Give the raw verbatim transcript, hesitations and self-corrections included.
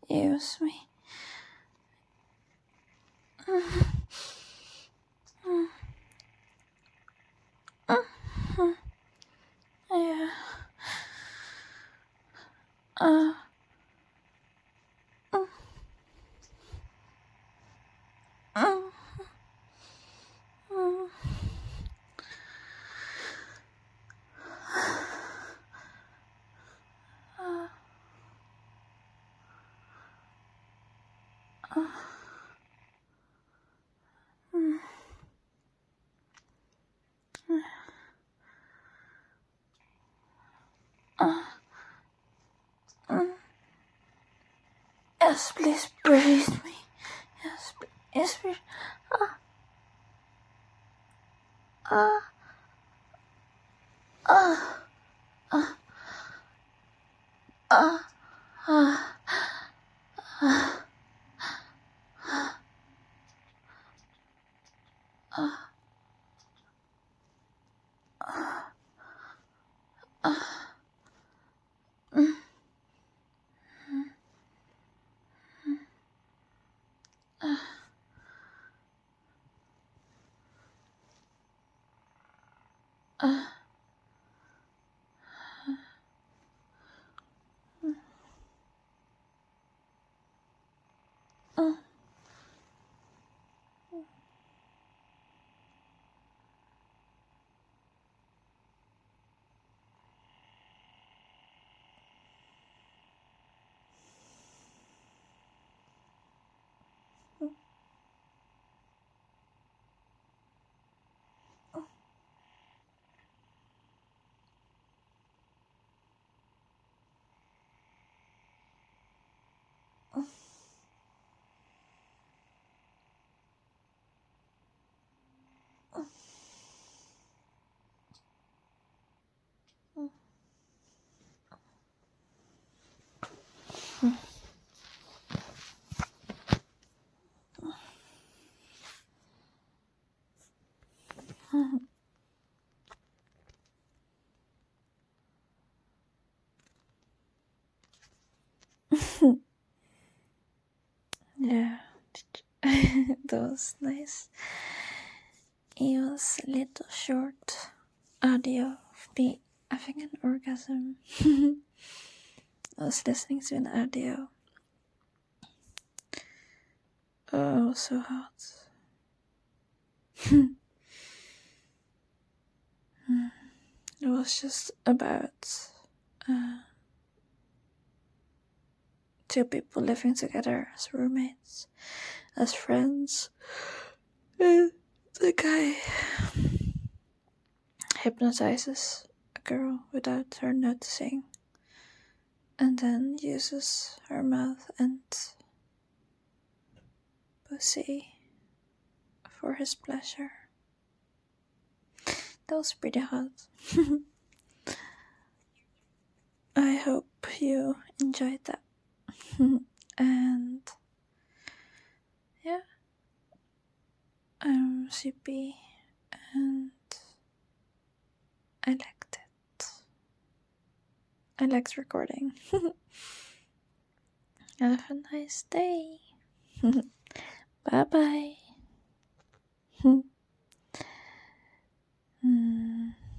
use me. Yeah. Uh. Yes, please breathe me. Yes, please breathe. Ah. Ah. Ah. Ah. Ah. Ah. Ah. Ah. Ah. Mm. Ah. Ah. Mm. Yeah, that was nice. It was a little short audio of me having an orgasm. I was listening to an audio. Oh, it was so hot. It was just about uh, two people living together as roommates, as friends. And the guy hypnotizes a girl without her noticing, and then uses her mouth and pussy for his pleasure. That was pretty hot. I hope you enjoyed that. And yeah, I'm sleepy and I liked it. I liked recording. Have a nice day. Bye bye. Hmm.